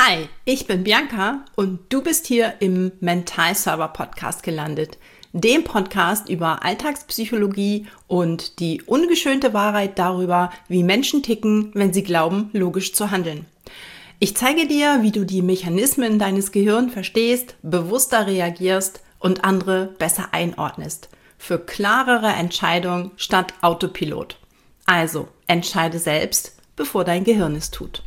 Hi, ich bin Bianca und du bist hier im Mental Server Podcast gelandet, dem Podcast über Alltagspsychologie und die ungeschönte Wahrheit darüber, wie Menschen ticken, wenn sie glauben, logisch zu handeln. Ich zeige dir, wie du die Mechanismen deines Gehirns verstehst, bewusster reagierst und andere besser einordnest. Für klarere Entscheidungen statt Autopilot. Also, entscheide selbst, bevor dein Gehirn es tut.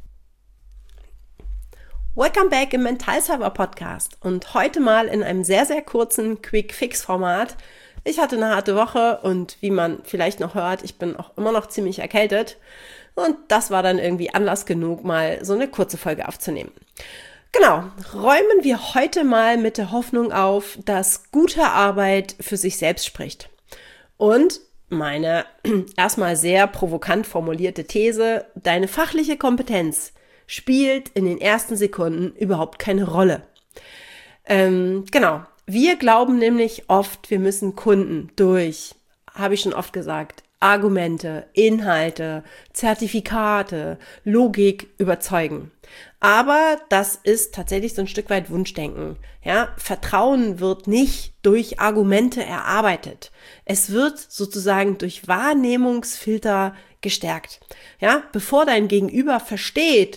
Welcome back im Mental Server Podcast und heute mal in einem sehr, sehr kurzen Quick-Fix-Format. Ich hatte eine harte Woche und wie man vielleicht noch hört, ich bin auch immer noch ziemlich erkältet und das war dann irgendwie Anlass genug, mal so eine kurze Folge aufzunehmen. Genau, räumen wir heute mal mit der Hoffnung auf, dass gute Arbeit für sich selbst spricht. Und meine erstmal sehr provokant formulierte These, deine fachliche Kompetenz spielt in den ersten Sekunden überhaupt keine Rolle. Genau, wir glauben nämlich oft, wir müssen Kunden durch, habe ich schon oft gesagt, Argumente, Inhalte, Zertifikate, Logik überzeugen. Aber das ist tatsächlich so ein Stück weit Wunschdenken. Ja, Vertrauen wird nicht durch Argumente erarbeitet. Es wird sozusagen durch Wahrnehmungsfilter gestärkt. Ja, bevor dein Gegenüber versteht,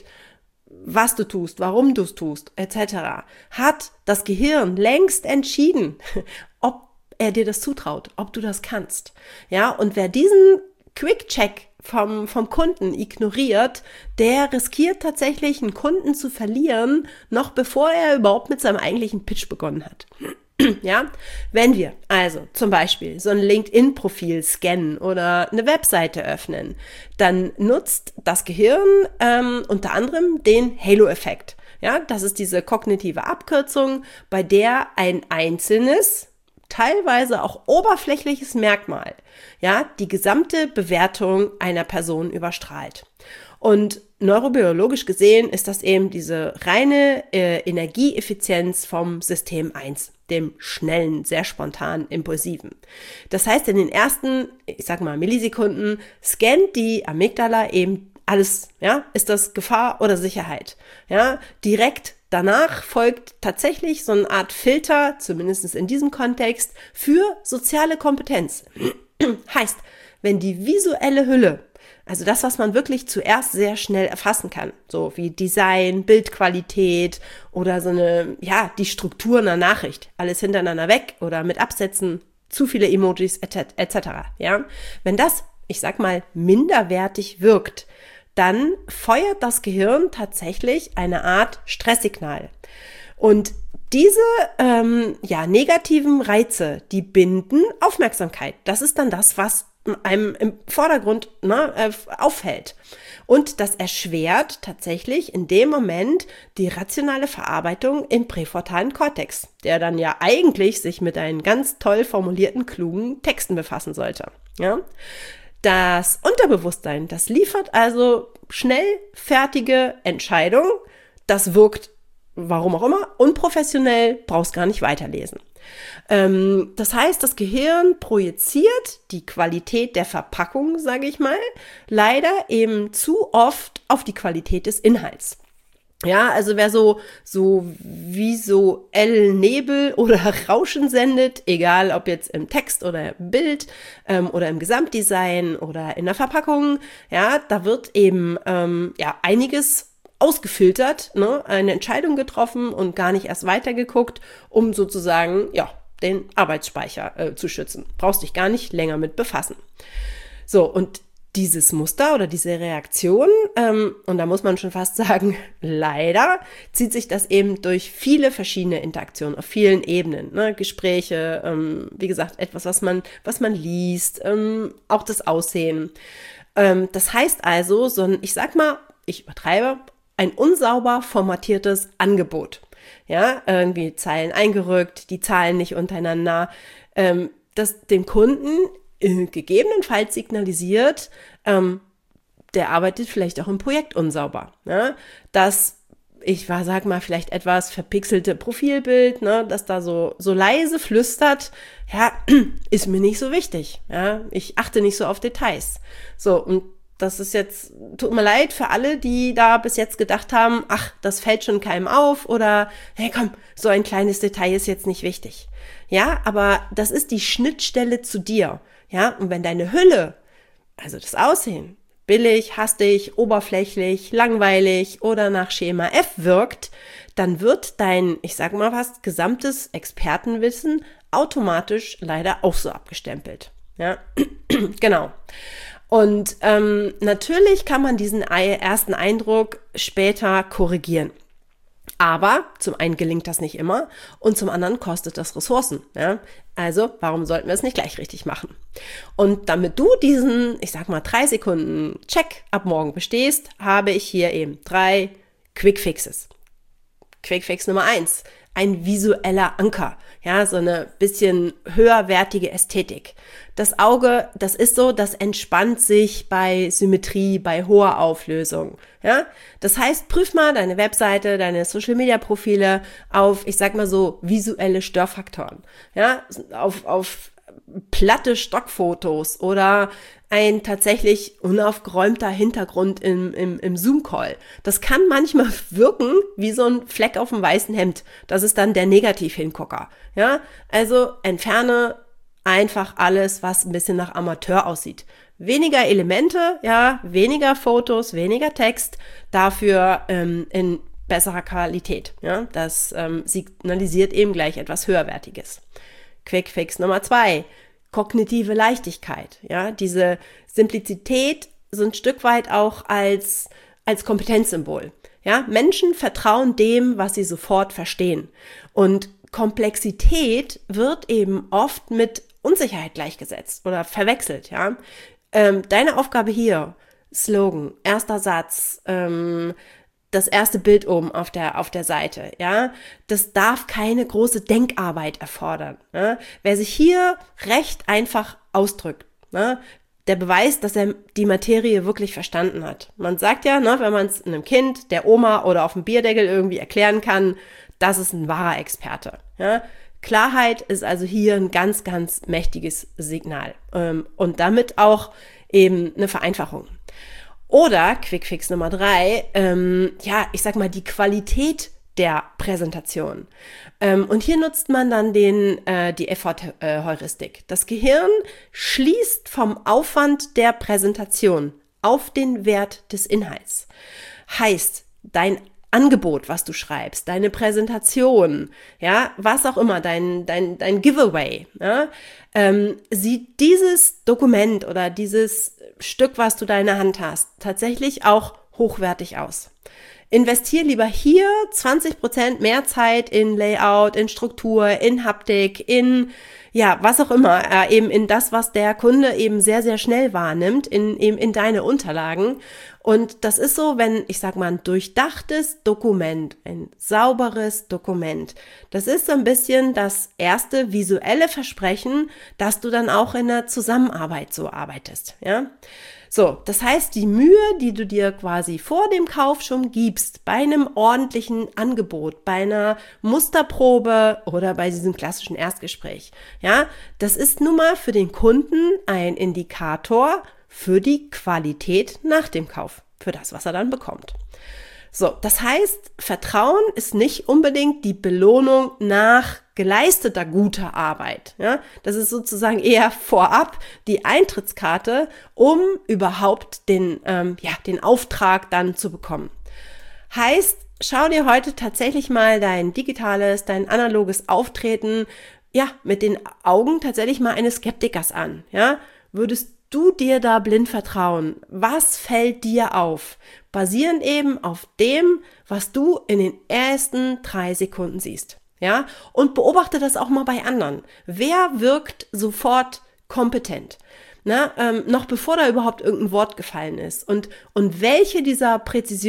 was du tust, warum du es tust, etc., hat das Gehirn längst entschieden, ob er dir das zutraut, ob du das kannst. Ja, und wer diesen Quick-Check vom Kunden ignoriert, der riskiert tatsächlich, einen Kunden zu verlieren, noch bevor er überhaupt mit seinem eigentlichen Pitch begonnen hat. Ja, wenn wir also zum Beispiel so ein LinkedIn-Profil scannen oder eine Webseite öffnen, dann nutzt das Gehirn unter anderem den Halo-Effekt. Ja, das ist diese kognitive Abkürzung, bei der ein einzelnes, teilweise auch oberflächliches Merkmal, ja, die gesamte Bewertung einer Person überstrahlt. Und neurobiologisch gesehen ist das eben diese reine Energieeffizienz vom System 1, dem schnellen, sehr spontanen, impulsiven. Das heißt, in den ersten, ich sag mal Millisekunden, scannt die Amygdala eben alles, ja, ist das Gefahr oder Sicherheit, ja, direkt danach folgt tatsächlich so eine Art Filter, zumindest in diesem Kontext, für soziale Kompetenz. Heißt, wenn die visuelle Hülle, also das, was man wirklich zuerst sehr schnell erfassen kann, so wie Design, Bildqualität oder so eine, ja, die Struktur einer Nachricht, alles hintereinander weg oder mit Absätzen, zu viele Emojis etc. Ja, wenn das, ich sag mal, minderwertig wirkt, dann feuert das Gehirn tatsächlich eine Art Stresssignal. Und diese negativen Reize, die binden Aufmerksamkeit. Das ist dann das, was einem im Vordergrund auffällt. Und das erschwert tatsächlich in dem Moment die rationale Verarbeitung im präfrontalen Kortex, der dann ja eigentlich sich mit einen ganz toll formulierten, klugen Texten befassen sollte. Ja? Das Unterbewusstsein, das liefert also schnell fertige Entscheidungen. Das wirkt, warum auch immer, unprofessionell, brauchst gar nicht weiterlesen. Das heißt, das Gehirn projiziert die Qualität der Verpackung, sage ich mal, leider eben zu oft auf die Qualität des Inhalts. Ja, also wer so visuell Nebel oder Rauschen sendet, egal ob jetzt im Text oder im Bild oder im Gesamtdesign oder in der Verpackung, ja, da wird eben einiges ausgefiltert, ne, eine Entscheidung getroffen und gar nicht erst weitergeguckt, um sozusagen, ja, den Arbeitsspeicher zu schützen. Brauchst dich gar nicht länger mit befassen. So, und dieses Muster oder diese Reaktion, und da muss man schon fast sagen, leider zieht sich das eben durch viele verschiedene Interaktionen auf vielen Ebenen, ne? Gespräche, wie gesagt, etwas, was man liest, auch das Aussehen. Das heißt also, so ein, ich sag mal, ich übertreibe, ein unsauber formatiertes Angebot. Ja, irgendwie Zeilen eingerückt, die Zahlen nicht untereinander, das dem Kunden gegebenenfalls signalisiert, der arbeitet vielleicht auch im Projekt unsauber. Ne? Das, sag mal, vielleicht etwas verpixelte Profilbild, ne, das da so leise flüstert, ja, ist mir nicht so wichtig. Ja? Ich achte nicht so auf Details. So, und das ist jetzt, tut mir leid für alle, die da bis jetzt gedacht haben, ach, das fällt schon keinem auf oder, hey komm, so ein kleines Detail ist jetzt nicht wichtig. Ja, aber das ist die Schnittstelle zu dir. Ja, und wenn deine Hülle, also das Aussehen, billig, hastig, oberflächlich, langweilig oder nach Schema F wirkt, dann wird dein, ich sag mal was, gesamtes Expertenwissen automatisch leider auch so abgestempelt. Ja, genau. Und natürlich kann man diesen ersten Eindruck später korrigieren. Aber zum einen gelingt das nicht immer und zum anderen kostet das Ressourcen. Ja? Also warum sollten wir es nicht gleich richtig machen? Und damit du diesen, ich sag mal 3 Sekunden Check ab morgen bestehst, habe ich hier eben 3 Quick Fixes. Quick Fix Nummer 1, ein visueller Anker. Ja, so eine bisschen höherwertige Ästhetik. Das Auge, das ist so, das entspannt sich bei Symmetrie, bei hoher Auflösung. Ja, das heißt, prüf mal deine Webseite, deine Social-Media-Profile auf, ich sag mal so, visuelle Störfaktoren. Ja, auf platte Stockfotos oder ein tatsächlich unaufgeräumter Hintergrund im Zoom-Call. Das kann manchmal wirken wie so ein Fleck auf dem weißen Hemd. Das ist dann der Negativ-Hingucker. Ja, also entferne einfach alles, was ein bisschen nach Amateur aussieht. Weniger Elemente, ja, weniger Fotos, weniger Text, dafür in besserer Qualität. Ja, das signalisiert eben gleich etwas Höherwertiges. Quick Fix Nummer 2. Kognitive Leichtigkeit, ja, diese Simplizität so ein Stück weit auch als Kompetenzsymbol, ja, Menschen vertrauen dem, was sie sofort verstehen und Komplexität wird eben oft mit Unsicherheit gleichgesetzt oder verwechselt, ja, deine Aufgabe hier, Slogan, erster Satz, das erste Bild oben auf der Seite, ja, das darf keine große Denkarbeit erfordern. Ja? Wer sich hier recht einfach ausdrückt, ne, der beweist, dass er die Materie wirklich verstanden hat. Man sagt ja, ne, wenn man es einem Kind, der Oma oder auf dem Bierdeckel irgendwie erklären kann, das ist ein wahrer Experte. Ja? Klarheit ist also hier ein ganz, ganz mächtiges Signal und damit auch eben eine Vereinfachung. Oder Quick Fix Nummer 3, ja, ich sag mal, die Qualität der Präsentation. Und hier nutzt man dann die Effort-Heuristik. Das Gehirn schließt vom Aufwand der Präsentation auf den Wert des Inhalts. Heißt, dein Angebot, was du schreibst, deine Präsentation, ja, was auch immer, dein Giveaway, ja, sieht dieses Dokument oder dieses Stück, was du da in der Hand hast, tatsächlich auch hochwertig aus. Investier lieber hier 20% mehr Zeit in Layout, in Struktur, in Haptik, in, ja, was auch immer, eben in das, was der Kunde eben sehr, sehr schnell wahrnimmt, in deine Unterlagen. Und das ist so, wenn, ich sag mal, ein durchdachtes Dokument, ein sauberes Dokument, das ist so ein bisschen das erste visuelle Versprechen, dass du dann auch in der Zusammenarbeit so arbeitest, ja. So, das heißt, die Mühe, die du dir quasi vor dem Kauf schon gibst, bei einem ordentlichen Angebot, bei einer Musterprobe oder bei diesem klassischen Erstgespräch, ja, das ist nun mal für den Kunden ein Indikator für die Qualität nach dem Kauf, für das, was er dann bekommt. So, das heißt, Vertrauen ist nicht unbedingt die Belohnung nach geleisteter guter Arbeit. Ja? Das ist sozusagen eher vorab die Eintrittskarte, um überhaupt den Auftrag dann zu bekommen. Heißt, schau dir heute tatsächlich mal dein digitales, dein analoges Auftreten, ja, mit den Augen tatsächlich mal eines Skeptikers an. Ja? Würdest du dir da blind vertrauen? Was fällt dir auf? Basierend eben auf dem, was du in den ersten 3 Sekunden siehst. Ja? Und beobachte das auch mal bei anderen. Wer wirkt sofort kompetent? Noch bevor da überhaupt irgendein Wort gefallen ist. Und welche dieser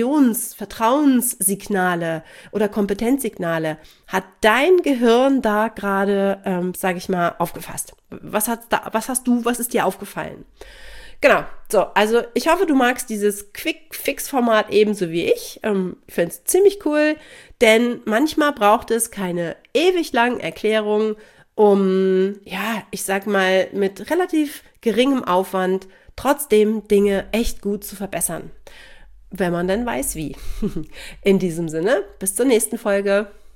Vertrauenssignale oder Kompetenzsignale hat dein Gehirn da gerade, sage ich mal, aufgefasst? Was ist dir aufgefallen? Genau, so, also ich hoffe, du magst dieses Quick-Fix-Format ebenso wie ich. Ich finde es ziemlich cool, denn manchmal braucht es keine ewig langen Erklärungen, um, ich sag mal, mit relativ geringem Aufwand trotzdem Dinge echt gut zu verbessern. Wenn man denn weiß, wie. In diesem Sinne, bis zur nächsten Folge.